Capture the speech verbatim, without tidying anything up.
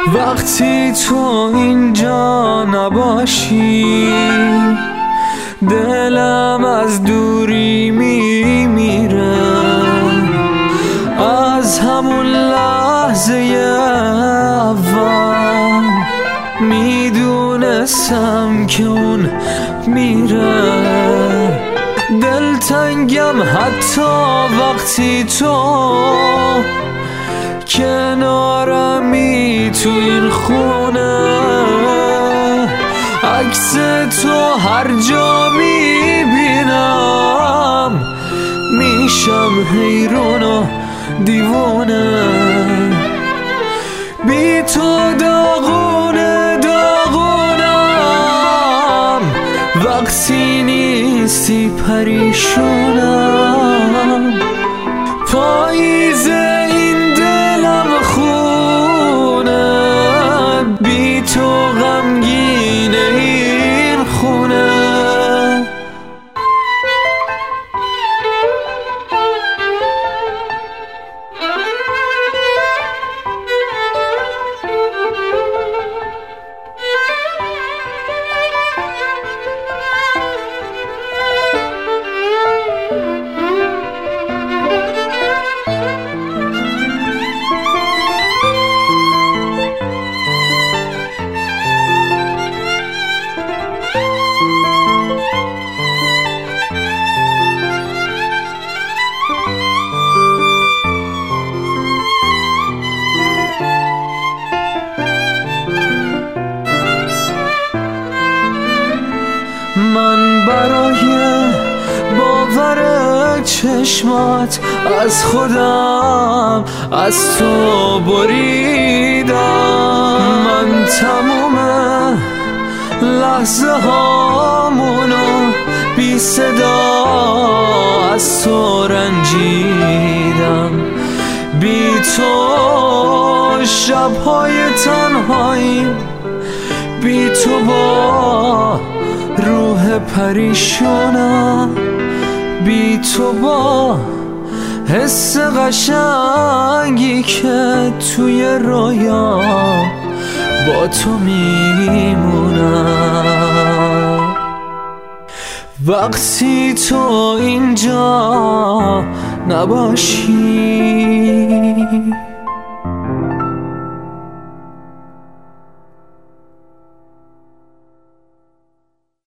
وقتی تو اینجا نباشی دلم از دوری میمیره. از همون لحظه اول میدونستم که اون میره. دلتنگم حتی وقتی تو کنارمی تو این خونه. عکس تو هر جا میبینم میشم حیرون و دیوونه. بی تو داغونه داغونم وقتی نیستی پریشونم. پاییز این دلم خونه بی تو غمگینه این خونه. من برای باور چشمات از خودم از تو بریدم. من تموم لحظه هامونو بی صدا از تو رنجیدم. بی تو شبهای تنهاییم، بی تو با روح پریشونم، بی تو با حس قشنگی که توی رویا با تو میمونم. وقتی تو اینجا نباشی